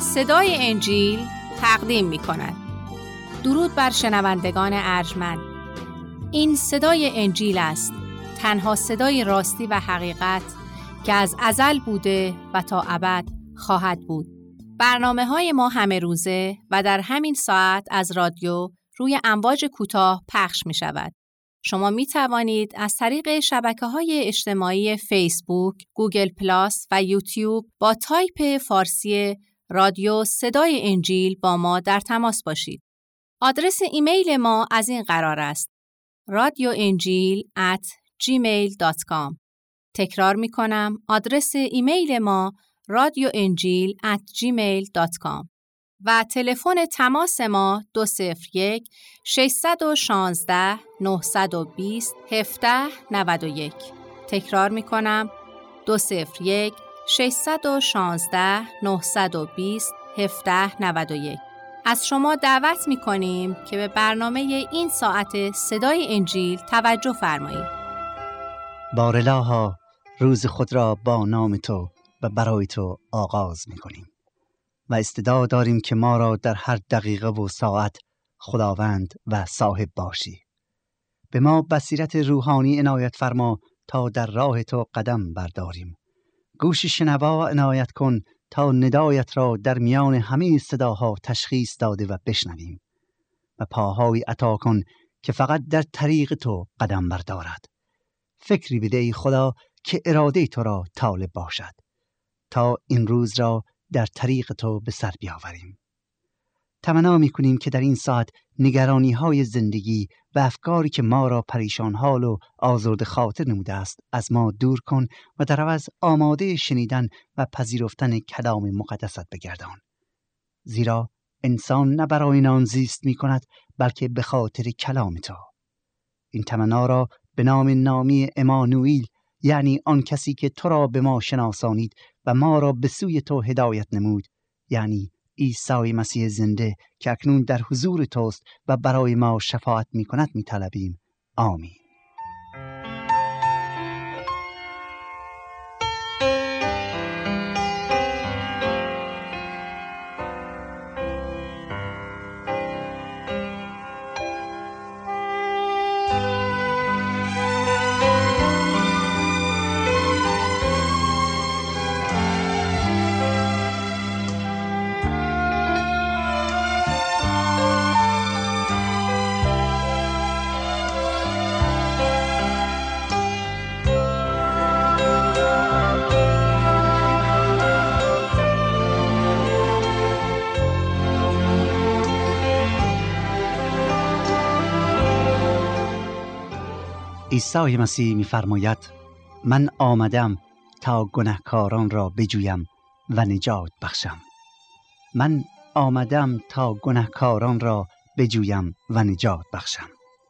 صدای انجیل تقدیم می کند. درود بر شنوندگان ارجمند. این صدای انجیل است، تنها صدای راستی و حقیقت که از ازل بوده و تا ابد خواهد بود. برنامه‌های ما همه روزه و در همین ساعت از رادیو روی امواج کوتاه پخش می شود. شما می توانید از طریق شبکه‌های اجتماعی فیسبوک، گوگل پلاس و یوتیوب با تایپ فارسی رادیو صدای انجیل با ما در تماس باشید. آدرس ایمیل ما از این قرار است: radioenjil@gmail.com. تکرار می کنم، آدرس ایمیل ما radioenjil@gmail.com و تلفن تماس ما 201 616 920 1791. تکرار می کنم، 201 616 920 1791. از شما دعوت می کنیم که به برنامه این ساعت صدای انجیل توجه فرمایید. بارالها روز خود را با نام تو و برای تو آغاز می کنیم و استعداد داریم که ما را در هر دقیقه و ساعت خداوند و صاحب باشی. به ما بصیرت روحانی عنایت فرما تا در راه تو قدم برداریم. گوش شنوا عنایت کن تا ندایت را در میان همه صداها تشخیص داده و بشنویم و پاهای عطا کن که فقط در طریق تو قدم بردارد. فکری بده ای خدا که اراده تو را طالب باشد تا این روز را در طریق تو به سر بیاوریم. تمنا می کنیم که در این ساعت نگرانی های زندگی و افکاری که ما را پریشان حال و آزرده خاطر نموده است از ما دور کن و در عوض آماده شنیدن و پذیرفتن کلام مقدست بگردان. زیرا انسان نه برای نان زیست می کند بلکه به خاطر کلام تو. این تمنا را به نام نامی امانوئیل، یعنی آن کسی که تو را به ما شناسانید و ما را به سوی تو هدایت نمود، یعنی عیسی مسیح زنده که اکنون در حضور توست و برای ما شفاعت می کند می طلبیم. آمین. عیسی مسیح می‌فرماید: من آمدم تا گناهکاران را بجویم و نجات بخشم. من آمدم تا گناهکاران را بجویم و نجات بخشم.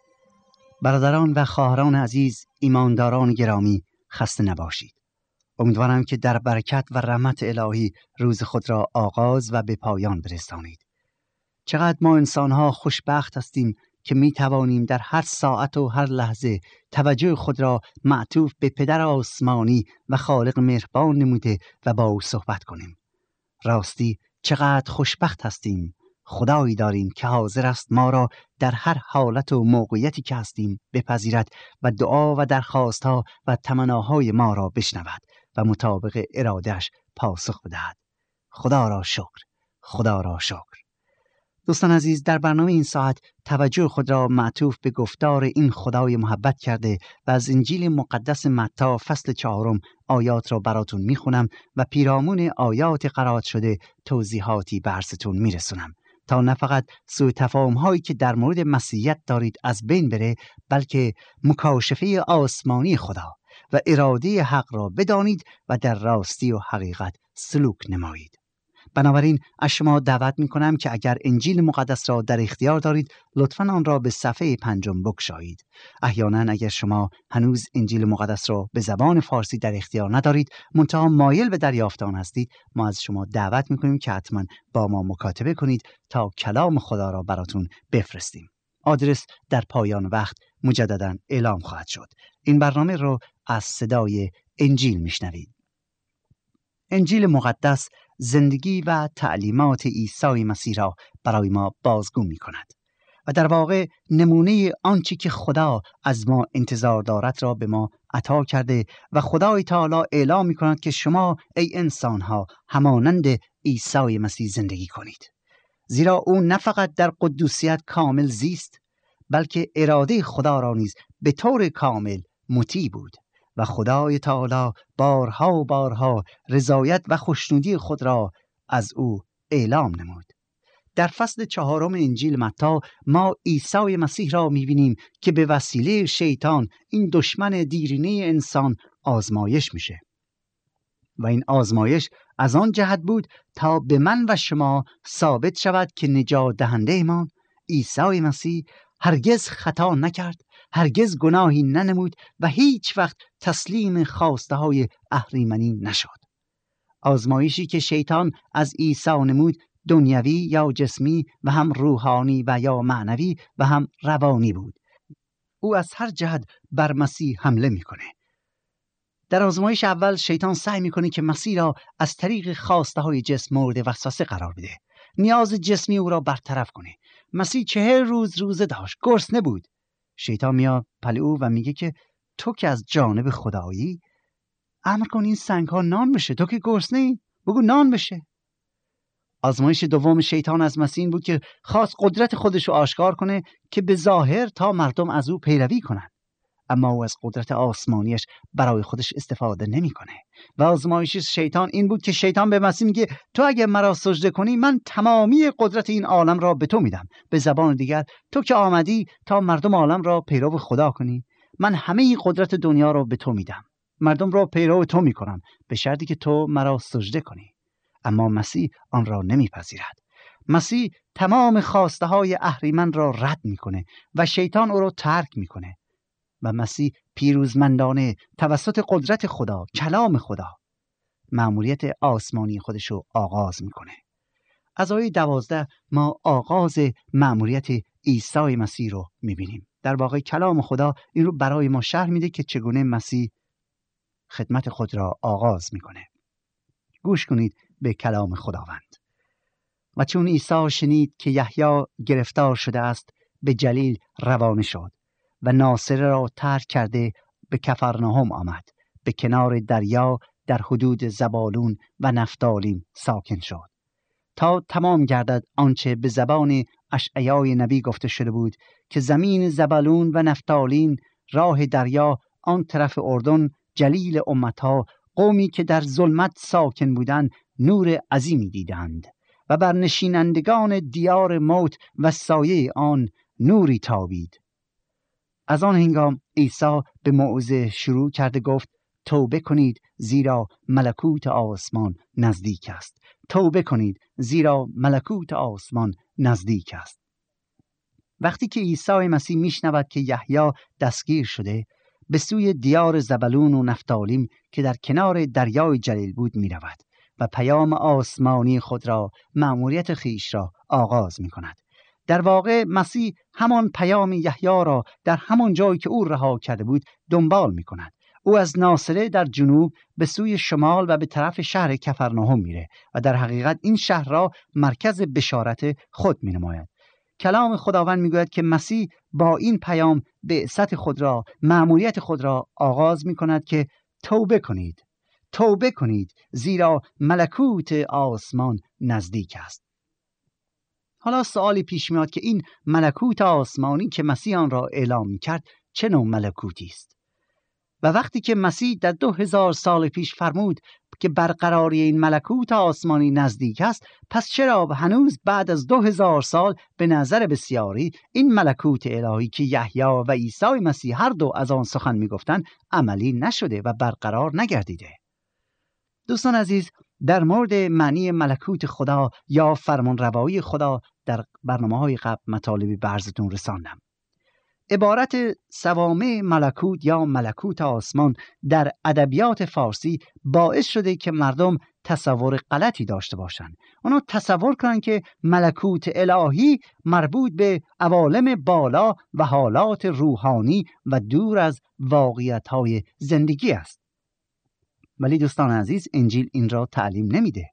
برادران و خواهران عزیز، ایمانداران گرامی، خسته نباشید. امیدوارم که در برکت و رحمت الهی روز خود را آغاز و به پایان برسانید. چقدر ما انسان‌ها خوشبخت هستیم که می توانیم در هر ساعت و هر لحظه توجه خود را معطوف به پدر آسمانی و خالق مهربان نموده و با او صحبت کنیم. راستی چقدر خوشبخت هستیم. خدایی داریم که حاضر است ما را در هر حالت و موقعیتی که هستیم بپذیرد و دعا و درخواستها و تمناهای ما را بشنود و مطابق ارادهش پاسخ بدهد. خدا را شکر، خدا را شکر. دوستان عزیز، در برنامه این ساعت توجه خود را معطوف به گفتار این خدای محبت کرده و از انجیل مقدس متی فصل 4 آیات را براتون میخونم و پیرامون آیات قرائت شده توضیحاتی به عرضتون میرسونم تا نه فقط سوء تفاهم هایی که در مورد مسیحیت دارید از بین بره، بلکه مکاشفه آسمانی خدا و اراده حق را بدانید و در راستی و حقیقت سلوک نمایید. بنابراین از شما دعوت می کنم که اگر انجیل مقدس را در اختیار دارید لطفاً آن را به صفحه 5 بگشایید. احیانا اگر شما هنوز انجیل مقدس را به زبان فارسی در اختیار ندارید منتها مایل به دریافت آن هستید، ما از شما دعوت می کنیم که حتما با ما مکاتبه کنید تا کلام خدا را براتون بفرستیم. آدرس در پایان وقت مجدداً اعلام خواهد شد. این برنامه رو از صدای انجیل میشنوید. انجیل مقدس زندگی و تعلیمات عیسی مسیح را برای ما بازگو می کند و در واقع نمونه آنچه که خدا از ما انتظار دارد را به ما عطا کرده و خدای تعالی اعلام می کند که شما ای انسان‌ها همانند عیسی مسیح زندگی کنید. زیرا او نه فقط در قدوسیت کامل زیست، بلکه اراده خدا را نیز به طور کامل مطیع بود و خدای تعالی بارها و بارها رضایت و خوشنودی خود را از او اعلام نمود. در فصل 4 انجیل متی ما عیسی مسیح را می‌بینیم که به وسیله شیطان، این دشمن دیرینه انسان، آزمایش میشه و این آزمایش از آن جهت بود تا به من و شما ثابت شود که نجات دهنده ایمان عیسی مسیح هرگز خطا نکرد، هرگز گناهی ننمود و هیچ وقت تسلیم خواسته های اهریمنی نشد. آزمایشی که شیطان از عیسی نمود دنیوی یا جسمی و هم روحانی و یا معنوی و هم روانی بود. او از هر جهت بر مسیح حمله میکنه. در آزمایش اول شیطان سعی میکنه که مسیح را از طریق خواسته های جسم مورد وسوسه قرار بده، نیاز جسمی او را برطرف کنه. مسیح 40 روز روزه داشت، گرسنه بود. شیطان میاد پلی او و میگه که تو که از جانب خدایی، امر کن این سنگ ها نان بشه. تو که گرسنه‌ای، بگو نان بشه. آزمایش دوم شیطان از مسیح این بود که خواست قدرت خودش رو آشکار کنه که به ظاهر تا مردم از او پیروی کنن، اما او از قدرت آسمانیش برای خودش استفاده نمیکنه. و آزمایش شیطان این بود که شیطان به مسیح میگه تو اگه مرا سجده کنی من تمامی قدرت این عالم را به تو میدم. به زبان دیگر تو که آمدی تا مردم عالم را پیرو خدا کنی، من همه قدرت دنیا را به تو میدم، مردم را پیرو تو میکنم به شرطی که تو مرا سجده کنی. اما مسیح آن را نمیپذیرد. مسیح تمام خواسته های اهریمن را رد میکنه و شیطان او را ترک میکنه و مسیح پیروزمندانه توسط قدرت خدا، کلام خدا، مأموریت آسمانی خودش رو آغاز میکنه. از آیه 12 ما آغاز مأموریت عیسی مسیح رو میبینیم. در واقع کلام خدا این رو برای ما شرح میده که چگونه مسیح خدمت خود را آغاز میکنه. گوش کنید به کلام خداوند. و چون عیسی شنید که یحیی گرفتار شده است، به جلیل روانه شد و ناصره را ترک کرده به کفرناهم آمد. به کنار دریا در حدود زبالون و نفتالیم ساکن شد تا تمام گردد آنچه به زبان اشعیای نبی گفته شده بود که زمین زبالون و نفتالین، راه دریا آن طرف اردن، جلیل امتها، قومی که در ظلمت ساکن بودند نور عظیمی دیدند و بر نشینندگان دیار موت و سایه آن نوری تابید. از آن هنگام عیسی به موعظه شروع کرده گفت توبه کنید زیرا ملکوت آسمان نزدیک است. توبه کنید زیرا ملکوت آسمان نزدیک است. وقتی که عیسی مسیح میشنود که یحیی دستگیر شده، به سوی دیار زبلون و نفتالیم که در کنار دریای جلیل بود می رود و پیام آسمانی خود را، مأموریت خیش را آغاز می کند. در واقع مسیح همان پیام یحیی را در همان جایی که او رها کرده بود دنبال می کند. او از ناصره در جنوب به سوی شمال و به طرف شهر کفرناهم میره و در حقیقت این شهر را مرکز بشارت خود می نماید. کلام خداوند میگوید که مسیح با این پیام بعثت خود را، مأموریت خود را آغاز می کند که توبه کنید، توبه کنید زیرا ملکوت آسمان نزدیک است. حالا سوالی پیش میاد که این ملکوت آسمانی که مسیح آن را اعلام می کرد چه نوع ملکوتی است؟ و وقتی که مسیح در 2000 سال پیش فرمود که برقراری این ملکوت آسمانی نزدیک است، پس چرا هنوز بعد از 2000 سال به نظر بسیاری این ملکوت الهی که یحیی و عیسی مسیح هر دو از آن سخن میگفتند عملی نشده و برقرار نگردیده؟ دوستان عزیز، در مورد معنی ملکوت خدا یا فرمانروایی خدا در برنامه‌های قبل مطالبی به عرضتون رساندم. عبارت سوامع ملکوت یا ملکوت آسمان در ادبیات فارسی باعث شده که مردم تصور غلطی داشته باشند. اونا تصور کنن که ملکوت الهی مربوط به عوالم بالا و حالات روحانی و دور از واقعیت‌های زندگی است. ولی دوستان عزیز، انجیل این را تعلیم نمیده.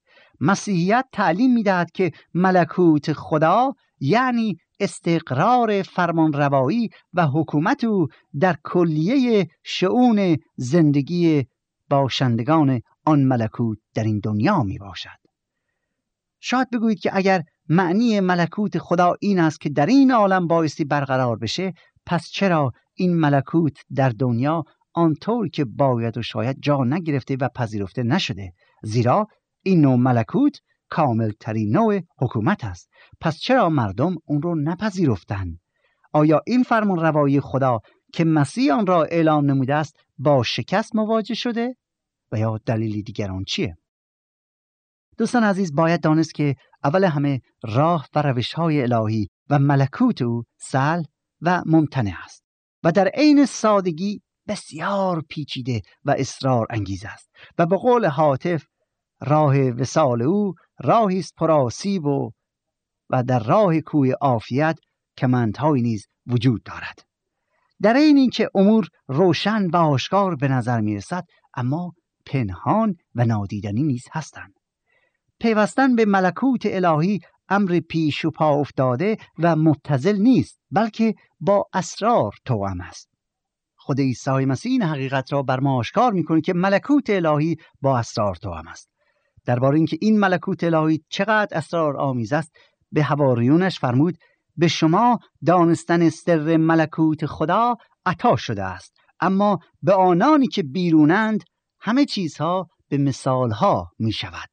مسیحیت تعلیم می‌دهد که ملکوت خدا یعنی استقرار فرمانروایی و حکومت او در کلیه شئون زندگی باشندگان آن ملکوت در این دنیا می باشد. شاید بگویید که اگر معنی ملکوت خدا این است که در این عالم بایستی برقرار بشه، پس چرا این ملکوت در دنیا آنطور که باید و شاید جا نگرفته و پذیرفته نشده؟ زیرا این نوع ملکوت کامل ترین نوع حکومت است. پس چرا مردم اون رو نپذیرفتند؟ آیا این فرمان روایی خدا که مسیح آن را اعلام نموده است با شکست مواجه شده؟ و یا دلیلی دیگر آن چیه؟ دوستان عزیز، باید دانست که اول همه راه و روش‌های الهی و ملکوت او سهل و ممتنع است و در عین سادگی بسیار پیچیده و اصرار انگیز است و به قول هاتف راه وصال او راهی است پرآسیب و در راه کوی عافیت کمندهایی نیز وجود دارد. در این اینکه امور روشن و آشکار به نظر می رسد، اما پنهان و نادیدنی نیز هستند. پیوستن به ملکوت الهی امر پیش و پا افتاده و مبتذل نیست، بلکه با اسرار توأم است. خود عیسی مسیح این حقیقت را بر ما آشکار می‌کند که ملکوت الهی با اسرار توأم است. درباره اینکه این ملکوت الهی چقدر اسرار آمیز است، به حواریونش فرمود: به شما دانستن سر ملکوت خدا عطا شده است، اما به آنانی که بیرونند همه چیزها به مثالها می شود،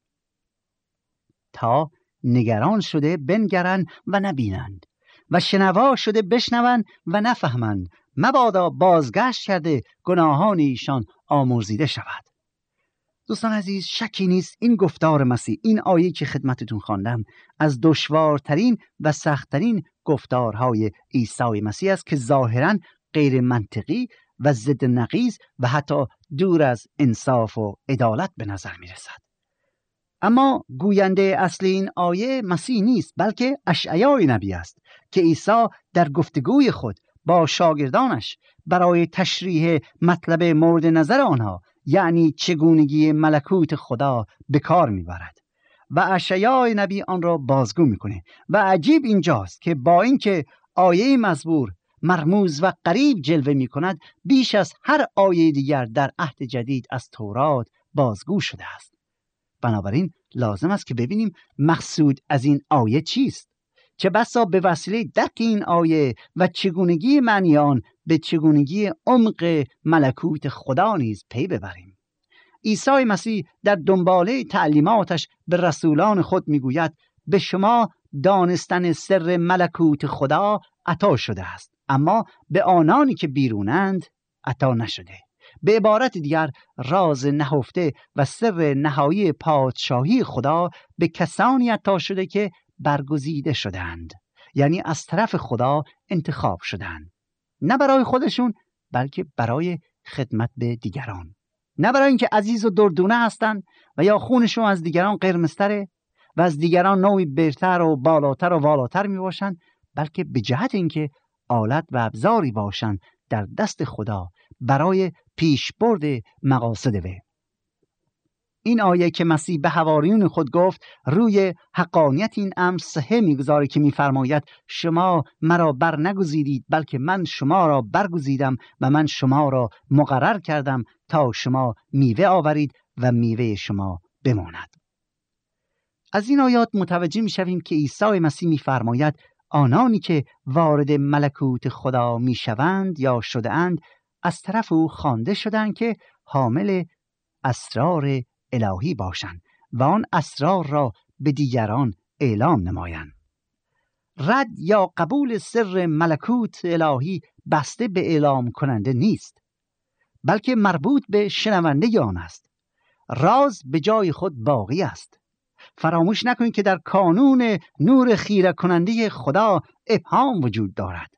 تا نگران شده بنگرند و نبینند و شنوا شده بشنوند و نفهمند، مبادا بازگشت کرده گناهان ایشان آمرزیده شود. دوستان عزیز، شکی نیست این گفتار مسیح، این آیه که خدمتتون خواندم، از دشوارترین و سختترین گفتارهای عیسی مسیح است که ظاهراً غیر منطقی و ضد نقیض و حتی دور از انصاف و عدالت به نظر می رسد. اما گوینده اصلی این آیه مسیح نیست، بلکه اشعیای نبی است که عیسی در گفتگوی خود با شاگردانش برای تشریح مطلب مورد نظر آنها، یعنی چگونگی ملکوت خدا، به کار میبرد و اشعیای نبی آن را بازگو میکنه. و عجیب اینجاست که با اینکه آیه مزبور مرموز و قریب جلوه میکند، بیش از هر آیه دیگر در عهد جدید از تورات بازگو شده است. بنابراین لازم است که ببینیم مقصود از این آیه چیست، چه بسا به وسیله درک این آیه و چگونگی معنی آن به چگونگی عمق ملکوت خدا نیز پی ببریم. عیسی مسیح در دنباله تعلیماتش به رسولان خود میگوید: به شما دانستن سر ملکوت خدا عطا شده است، اما به آنانی که بیرونند عطا نشده. به عبارت دیگر، راز نهفته و سر نهایی پادشاهی خدا به کسانی عطا شده که برگزیده شدند، یعنی از طرف خدا انتخاب شدند، نه برای خودشون بلکه برای خدمت به دیگران، نه برای اینکه عزیز و دردونه هستند و یا خونشون از دیگران قرمزتره و از دیگران نوعی برتر و بالاتر و والاتر می باشند، بلکه به جهت اینکه آلت و ابزاری باشند در دست خدا برای پیشبرد مقاصد وی. این آیه که مسیح به حواریون خود گفت روی حقانیت این امر صحه میگذاره که میفرماید: شما مرا بر نگزیدید، بلکه من شما را برگزیدم و من شما را مقرر کردم تا شما میوه آورید و میوه شما بماند. از این آیات متوجه میشویم که عیسی مسیح میفرماید آنانی که وارد ملکوت خدا میشوند یا شده‌اند از طرف او خوانده شدند که حامل اسرار الهی باشند و آن اسرار را به دیگران اعلام نمایند. رد یا قبول سر ملکوت الهی بسته به اعلام کننده نیست، بلکه مربوط به شنونده آن است. راز به جای خود باقی است. فراموش نکنید که در کانون نور خیره کننده خدا ابهام وجود دارد.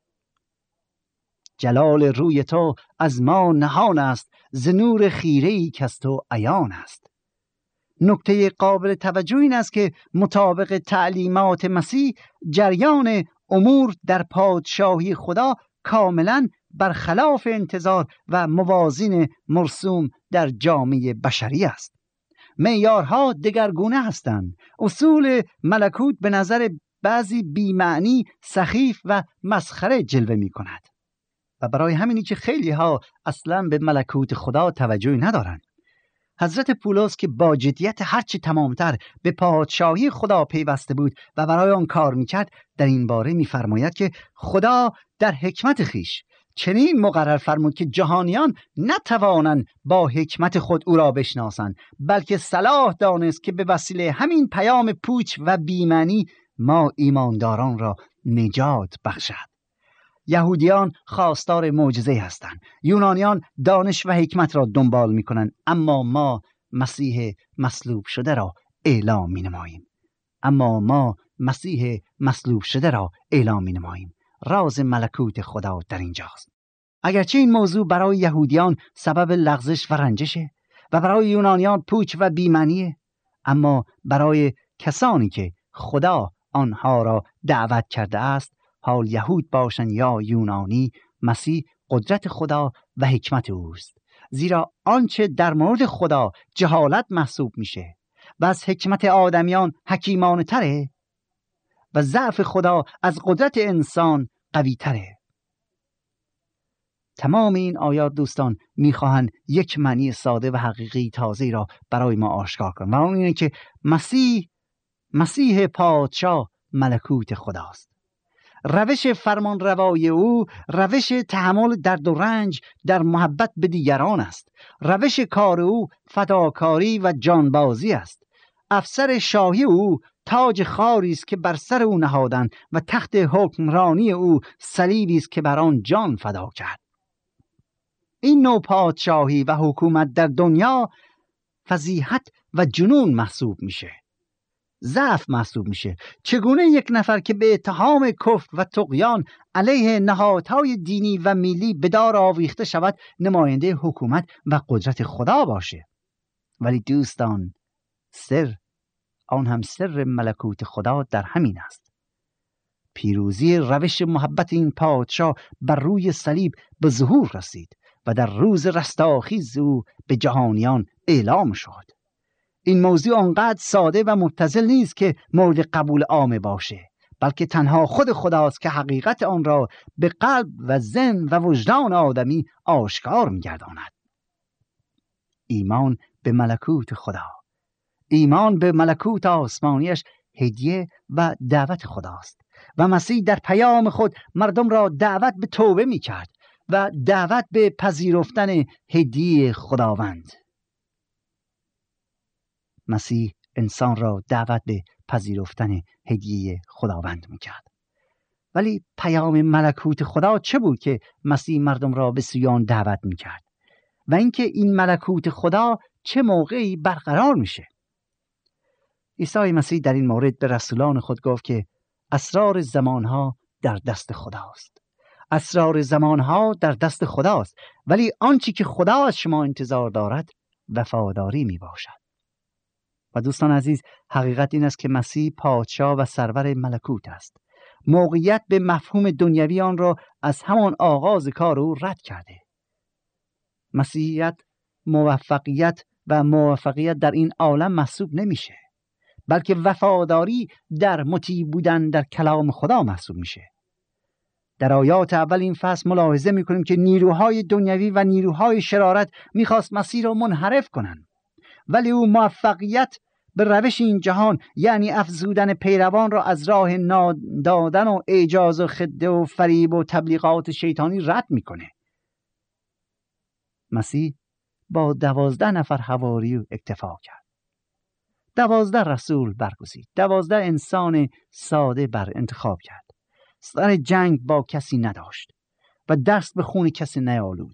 جلال روی تو از ما نهان است، ز نور خیره‌ای که از تو عیان است. نکته قابل توجه این است که مطابق تعلیمات مسیح جریان امور در پادشاهی خدا کاملا برخلاف انتظار و موازین مرسوم در جامعه بشری است. معیارها دگرگونه هستند. اصول ملکوت به نظر بعضی بی‌معنی، سخیف و مسخره جلوه می کند و برای همینی که خیلی ها اصلا به ملکوت خدا توجهی ندارند. حضرت پولس که با جدیت هرچی تمامتر به پادشاهی خدا پیوسته بود و برای آن کار میکرد، در این باره میفرماید که خدا در حکمت خیش چنین مقرر فرمود که جهانیان نتوانند با حکمت خود او را بشناسند، بلکه صلاح دانست که به وسیله همین پیام پوچ و بی‌معنی ما ایمانداران را نجات بخشد. یهودیان خواستار معجزه هستند، یونانیان دانش و حکمت را دنبال می‌کنند، اما ما مسیح مصلوب شده را اعلام می‌نماییم. راز ملکوت خدا در اینجاست. اگرچه این موضوع برای یهودیان سبب لغزش و رنجشه و برای یونانیان پوچ و بی‌معنیه، اما برای کسانی که خدا آنها را دعوت کرده است، حال یهود باشند یا یونانی، مسیح قدرت خدا و حکمت اوست. زیرا آنچه در مورد خدا جهالت محسوب میشه و از حکمت آدمیان حکیمانه تره و ضعف خدا از قدرت انسان قوی تره. تمام این آیات دوستان میخواهند یک معنی ساده و حقیقی تازه را برای ما آشکار کنند و اون اینه که مسیح پادشاه ملکوت خداست. روش فرمان روای او روش تحمل درد و رنج در محبت به دیگران است. روش کار او فداکاری و جانبازی است. افسر شاهی او تاج خاری است که بر سر او نهادند و تخت حکمرانی او صلیبی است که بر آن جان فدا کرد. این نوع پادشاهی و حکومت در دنیا فضیحت و جنون محسوب میشه، ضعف محسوب میشه. چگونه یک نفر که به اتهام کفر و طغیان علیه نهادهای دینی و ملی به دار آویخته شود نماینده حکومت و قدرت خدا باشه؟ ولی دوستان، آن هم سر ملکوت خدا در همین است. پیروزی روش محبت این پادشاه بر روی صلیب به ظهور رسید و در روز رستاخیز او به جهانیان اعلام شد. این موضوع آنقدر ساده و مبتذل نیست که مورد قبول عامه باشه، بلکه تنها خود خداست که حقیقت آن را به قلب و ذهن و وجدان آدمی آشکار می‌گرداند. ایمان به ملکوت خدا، ایمان به ملکوت آسمانیش هدیه و دعوت خداست و مسیح در پیام خود مردم را دعوت به توبه می‌کرد و دعوت به پذیرفتن هدیه خداوند. مسیح انسان را دعوت به پذیرفتن هدیه خداوند میکرد. ولی پیام ملکوت خدا چه بود که مسیح مردم را به سوی آن دعوت میکرد و اینکه این ملکوت خدا چه موقعی برقرار میشه؟ عیسی مسیح در این مورد به رسولان خود گفت که اسرار زمانها در دست خداست. اسرار زمانها در دست خداست، ولی آنچه که خدا از شما انتظار دارد وفاداری میباشد. و دوستان عزیز، حقیقت این است که مسیح پادشاه و سرور ملکوت است. موقعیت به مفهوم دنیوی آن را از همان آغاز کار او رد کرده. مسیحیت موفقیت در این عالم محسوب نمیشه، بلکه وفاداری در مطیع بودن در کلام خدا محسوب میشه. در آیات اول این فصل ملاحظه میکنیم که نیروهای دنیوی و نیروهای شرارت میخواست مسیح را منحرف کنند، ولی او موفقیت به روش این جهان، یعنی افزودن پیروان را از راه نادادن و اعجاز و خدعه و فریب و تبلیغات شیطانی رد میکنه. مسیح با 12 نفر حواری اکتفا کرد. 12 رسول برگزید. 12 انسان ساده انتخاب کرد. سر جنگ با کسی نداشت و دست به خون کسی نیالود.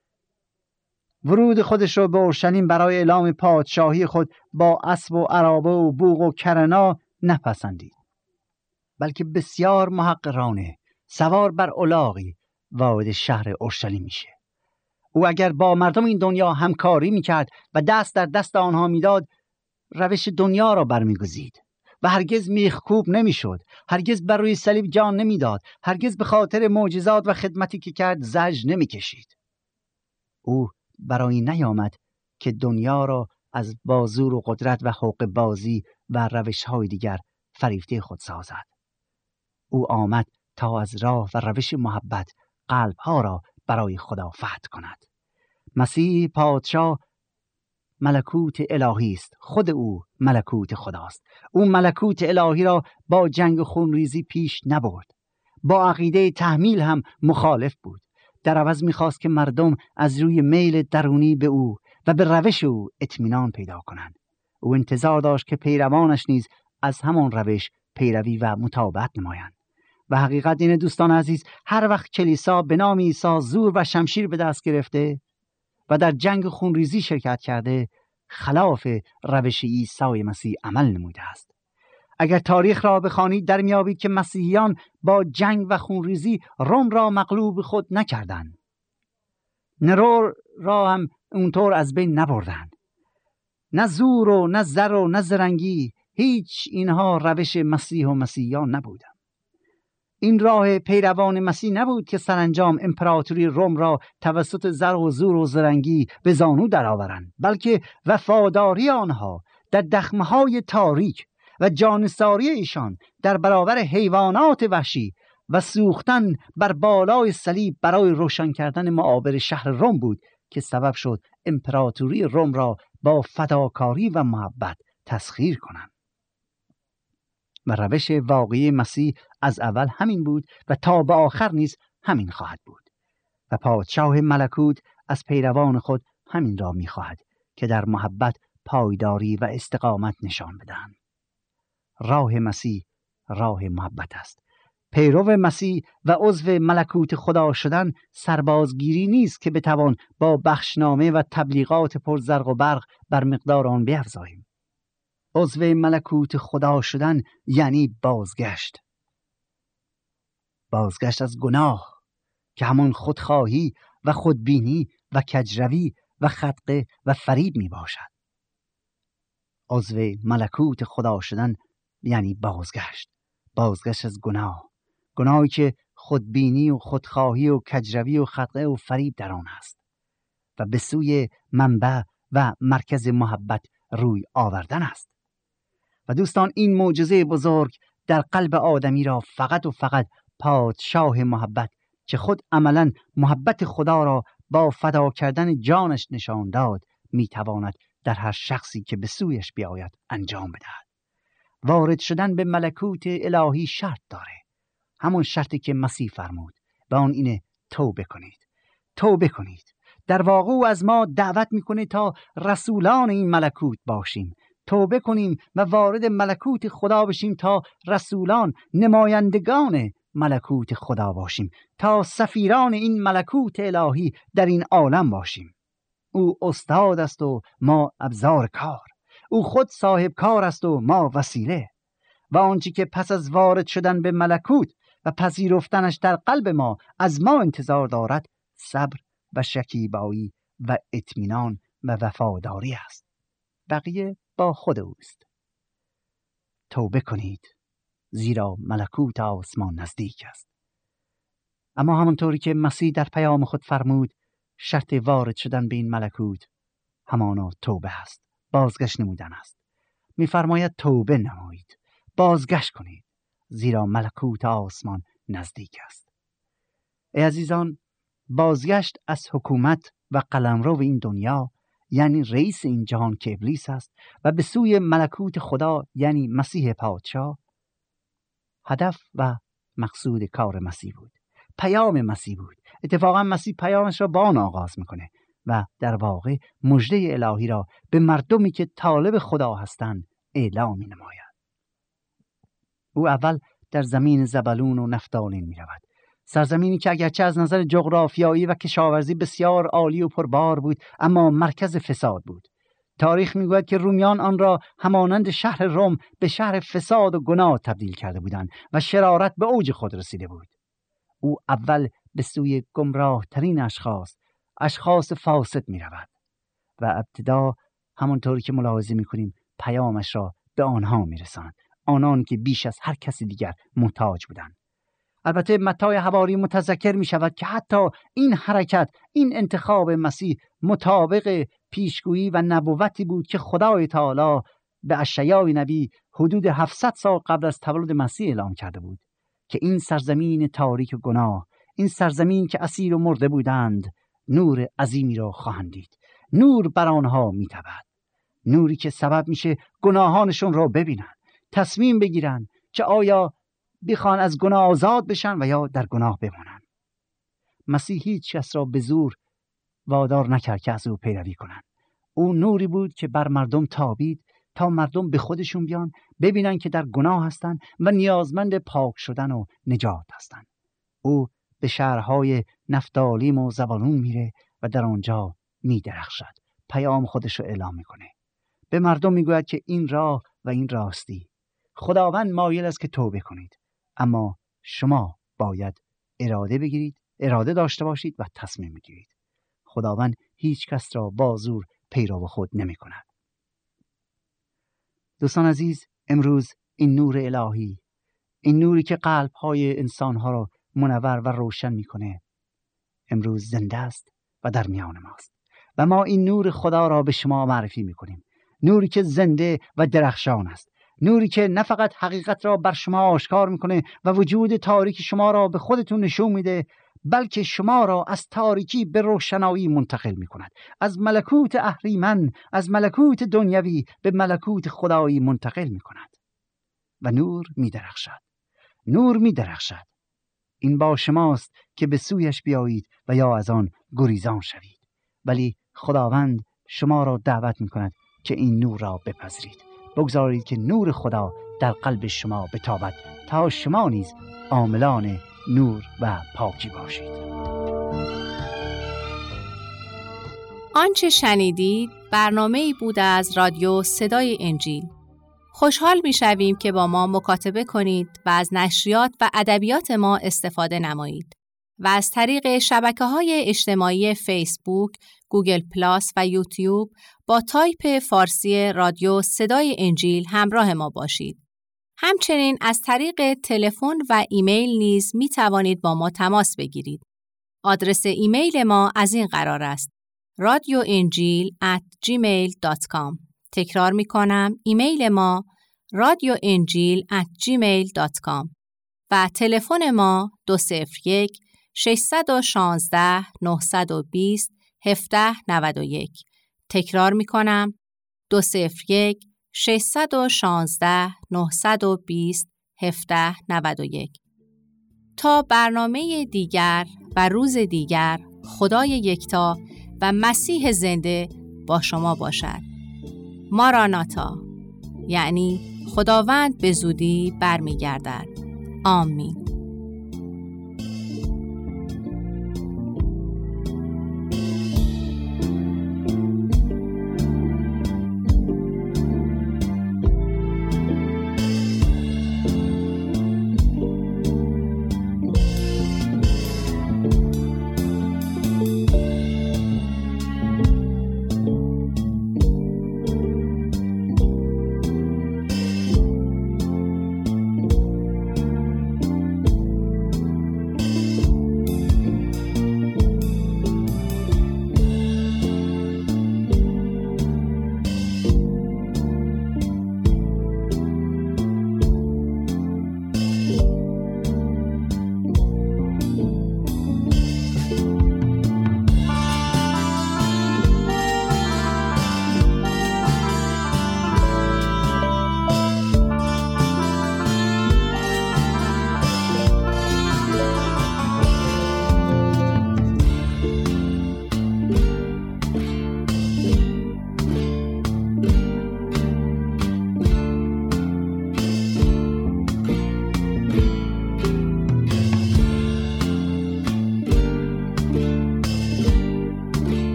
ورود خودش را به اورشلیم برای اعلام پادشاهی خود با اسب و عرابه و بوق و کرنا نپسندید، بلکه بسیار محقرانه سوار بر الاغی وارد شهر اورشلیم میشه. او اگر با مردم این دنیا همکاری میکرد و دست در دست آنها میداد، روش دنیا را برمیگزید و هرگز میخکوب نمیشد، هرگز بر روی صلیب جان نمیداد، هرگز به خاطر معجزات و خدمتی که کرد زجر نمیکشید. او برای نیامد که دنیا را از بازور و قدرت و حق بازی و روش‌های دیگر فریفته خود سازد. او آمد تا از راه و روش محبت قلب‌ها را برای خدا فتح کند. مسیح پادشاه ملکوت الهی است. خود او ملکوت خداست. او ملکوت الهی را با جنگ و خونریزی پیش نبرد. با عقیده تحمیل هم مخالف بود. در عوض می‌خواست که مردم از روی میل درونی به او و به روش او اطمینان پیدا کنند. او انتظار داشت که پیروانش نیز از همان روش پیروی و مطابقت نمایند. و حقیقت اینه دوستان عزیز، هر وقت کلیسا به نام عیسی زور و شمشیر به دست گرفته و در جنگ خونریزی شرکت کرده، خلاف روش عیسی مسیح عمل نموده است. اگر تاریخ را بخوانید در میابید که مسیحیان با جنگ و خونریزی روم را مغلوب خود نکردند. نرو را هم اونطور از بین نبردند. نه زور و نه زر و نه زرنگی، هیچ اینها روش مسیح و مسیحیان نبودند. این راه پیروان مسیح نبود که سرانجام امپراتوری روم را توسط زر و زور و زرنگی به زانو درآورند، بلکه وفاداری آنها در دخمه‌های تاریک و جانثاری ایشان در برابر حیوانات وحشی و سوختن بر بالای صلیب برای روشن کردن معابر شهر روم بود که سبب شد امپراتوری روم را با فداکاری و محبت تسخیر کنند. و روش واقعی مسیح از اول همین بود و تا به آخر نیز همین خواهد بود. و پادشاه ملکوت از پیروان خود همین را می‌خواهد که در محبت پایداری و استقامت نشان بدهند. راه مسیح راه محبت است. پیرو مسیح و عضو ملکوت خدا شدن سربازگیری نیست که بتوان با بخشنامه و تبلیغات پر زرق و برق بر مقدار آن بیفزاییم. عضو ملکوت خدا شدن یعنی بازگشت. بازگشت از گناه که همان خودخواهی و خودبینی و کجروی و خدقه و فریب می باشد. عضو ملکوت خدا شدن یعنی بازگشت از گناه. گناهی که خودبینی و خودخواهی و کجروی و خدقه و فریب در آن است و به سوی منبع و مرکز محبت روی آوردن است. و دوستان، این معجزه بزرگ در قلب آدمی را فقط و فقط پادشاه محبت که خود عملاً محبت خدا را با فدا کردن جانش نشان داد میتواند در هر شخصی که به سویش بیاید انجام بدهد. وارد شدن به ملکوت الهی شرط داره، همون شرطی که مسیح فرمود و آن اینه: توبه کنید. در واقع او از ما دعوت میکنه تا رسولان این ملکوت باشیم، توبه کنیم و وارد ملکوت خدا بشیم، تا رسولان نمایندگان ملکوت خدا باشیم، تا سفیران این ملکوت الهی در این عالم باشیم. او استاد است و ما ابزار کار، او خود صاحب کار است و ما وسیله. و آنچه که پس از وارد شدن به ملکوت و پذیرفتنش در قلب ما از ما انتظار دارد، صبر و شکیبایی و اطمینان و وفاداری است. بقیه با خود اوست. توبه کنید زیرا ملکوت آسمان نزدیک است. اما همونطوری که مسیح در پیام خود فرمود، شرط وارد شدن به این ملکوت همانا توبه است، بازگشت نمودن است. می‌فرماید توبه نمایید، بازگشت کنید زیرا ملکوت آسمان نزدیک است. ای عزیزان، بازگشت از حکومت و قلمرو این دنیا یعنی رئیس این جهان که ابلیس است و به سوی ملکوت خدا یعنی مسیح پادشاه، هدف و مقصود کار مسیح بود، پیام مسیح بود. اتفاقا مسیح پیامش را با آن آغاز میکنه و در واقع مژده الهی را به مردمی که طالب خدا هستند اعلام می‌نماید. او اول در زمین زبلون و نفتالین می‌رود، سرزمینی که اگرچه از نظر جغرافیایی و کشاورزی بسیار عالی و پربار بود، اما مرکز فساد بود. تاریخ میگوید که رومیان آن را همانند شهر روم به شهر فساد و گناه تبدیل کرده بودند و شرارت به اوج خود رسیده بود. او اول به سوی گمراه ترین اشخاص فاسد می رود و ابتدا همونطوری که ملاحظه می کنیم پیامش را به آنها می رساند، آنان که بیش از هر کسی دیگر محتاج بودند. البته متی حواری متذکر می شود که حتی این حرکت، این انتخاب مسیح مطابق پیشگویی و نبوتی بود که خدای تعالی به اشعیا نبی حدود 700 سال قبل از تولد مسیح اعلام کرده بود که این سرزمین تاریک و گناه، این سرزمین که اسیر و مرده بودند، نور عظیمی را خواهند دید. نور بر آنها میتابد، نوری که سبب میشه گناهانشون را ببینن، تصمیم بگیرن که آیا بخوان از گناه آزاد بشن و یا در گناه بمونن. مسیح هیچ کس را به زور وادار نکرد که از او پیروی کنن. او نوری بود که بر مردم تابید تا مردم به خودشون بیان، ببینن که در گناه هستن و نیازمند پاک شدن و نجات هستن. او به شهرهای نفتالیم و زبالون میره و در آنجا میدرخشد، پیام خودش رو اعلام میکنه. به مردم میگوید که این راه و این راستی. خداوند مایل است که توبه کنید، اما شما باید اراده داشته باشید و تصمیم بگیرید. خداوند هیچ کس را با زور پیرو خود نمی کند. دوستان عزیز، امروز این نور الهی، این نوری که قلب‌های انسان‌ها را منور و روشن می‌کنه، امروز زنده است و در میان ماست و ما این نور خدا را به شما معرفی می‌کنیم. نوری که زنده و درخشان است، نوری که نه فقط حقیقت را بر شما آشکار می‌کنه و وجود تاریک شما را به خودتون نشون میده، بلکه شما را از تاریکی به روشنایی منتقل می‌کند. از ملکوت اهریمن، از ملکوت دنیوی به ملکوت خدایی منتقل می‌کند و نور می‌درخشد. نور می‌درخشد. این با شماست که به سویش بیایید و یا از آن گریزان شوید. ولی خداوند شما را دعوت می‌کند که این نور را بپذیرید. بگذارید که نور خدا در قلب شما بتابد تا شما نیز عاملان نور و پاکی باشید. آنچه شنیدید برنامه‌ای بود از رادیو صدای انجیل. خوشحال می‌شویم که با ما مکاتبه کنید و از نشریات و ادبیات ما استفاده نمایید و از طریق شبکه‌های اجتماعی فیسبوک، گوگل پلاس و یوتیوب با تایپ فارسی رادیو صدای انجیل همراه ما باشید. همچنین از طریق تلفن و ایمیل نیز می توانید با ما تماس بگیرید. آدرس ایمیل ما از این قرار است: radioenjil@gmail.com. تکرار می کنم، ایمیل ما radioenjil@gmail.com و تلفن ما 201 616 920 1791. تکرار می کنم، 201 616 920 1791. تا برنامه دیگر و روز دیگر، خدای یکتا و مسیح زنده با شما باشد. ماراناتا، یعنی خداوند به زودی برمیگردد. آمین.